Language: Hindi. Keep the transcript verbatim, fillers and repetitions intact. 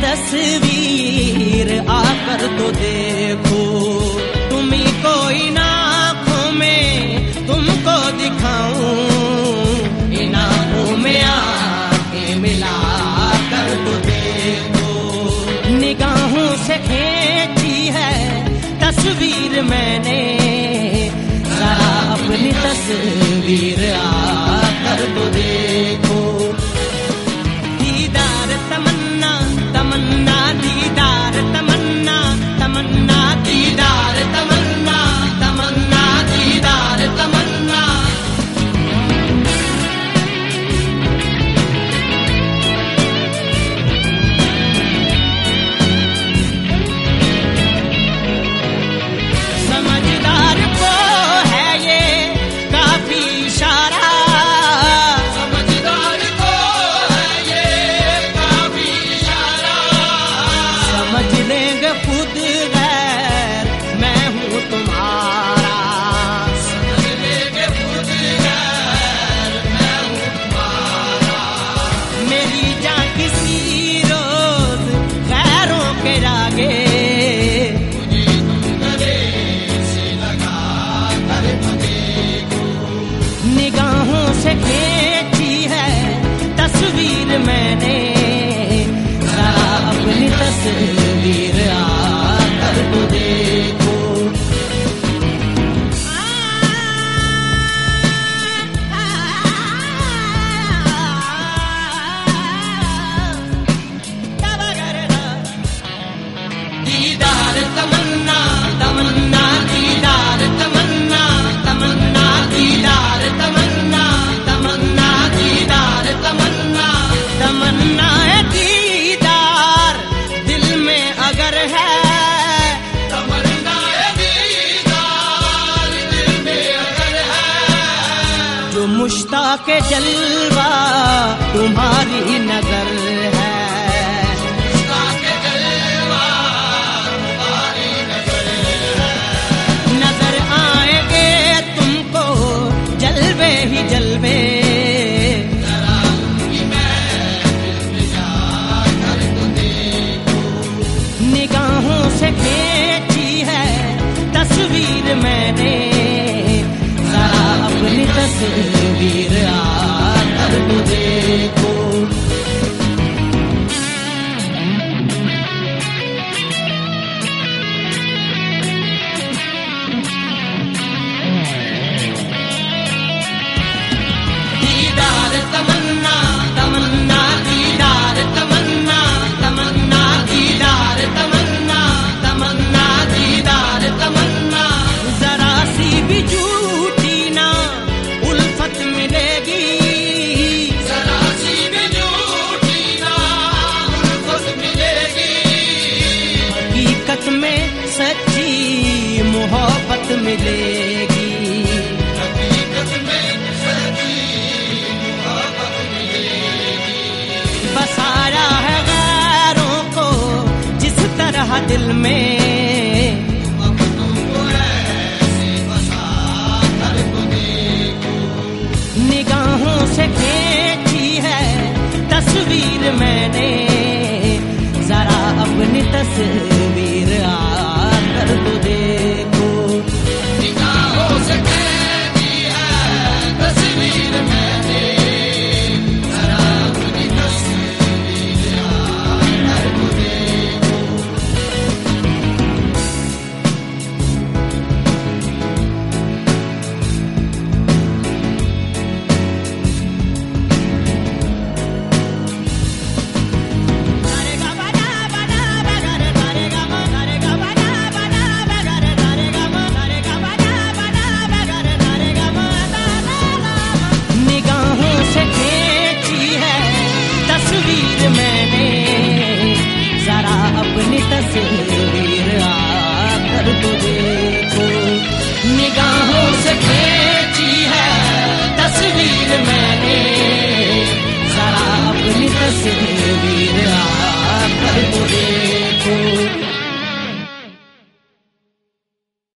तस्वीर आकर तो देखो, तुम्ही कोई ना आँखों में तुमको दिखाऊं, इन आँखों में आके मिला कर तो देखो। निगाहों से खींची है तस्वीर मैंने, जरा अपनी तस्वीर आकर तो देखो। दीदार तमन्ना तमन्ना दीदार तमन्ना तमन्ना दीदार तमन्ना तमन्ना दीदार तमन्ना। समझदार को है ये काफी इशारा, समझदार को है ये काफी इशारा। समझ लेंगे खुद गैर मैं हूँ तुम्हारा, समझ लेंगे खुद गैर मैं हूँ तुम्हारा। मेरी जान किसी रोज गैरों के आगे, मुझे तुम गले से लगा कर तो देखो। निगाहों से खींची है तस्वीर मैंने, जरा अपनी तस्वीर आकर तो देखो। दीदार तमन्ना तमन्ना दीदार तमन्ना तमन्ना दीदार तमन्ना तमन्ना दीदार तमन्ना। तमन्ना है दीदार दिल में अगर है, तमन्ना है दीदार दिल में अगर है। जो मुश्ताक जलवा तुम्हारी नजर है, मुश्ताक जलवा तुम्हारी नजर है। नजर आएंगे तुमको जलवे ही जलवे, जरा उनकी महफिल में जाकर तो देखो। निगाहों से खींची है तस्वीर मैंने, जरा अपनी तस्वीर आकर तो देखो। दीदार तमन्ना तमन्ना दीदार तमन्ना तमन्ना दीदार तमन्ना तमन्ना दीदार तमन्ना। जरा सी भी झूठी ना उल्फत मिलेगी, जरा सी भी झूठी ना उल्फत मिलेगी। हकीकत में सच्ची मोहब्बत मिलेगी, हकीकत में सच्ची मोहब्बत मिलेगी। बसाया है गैरों को जिस तरह दिल में,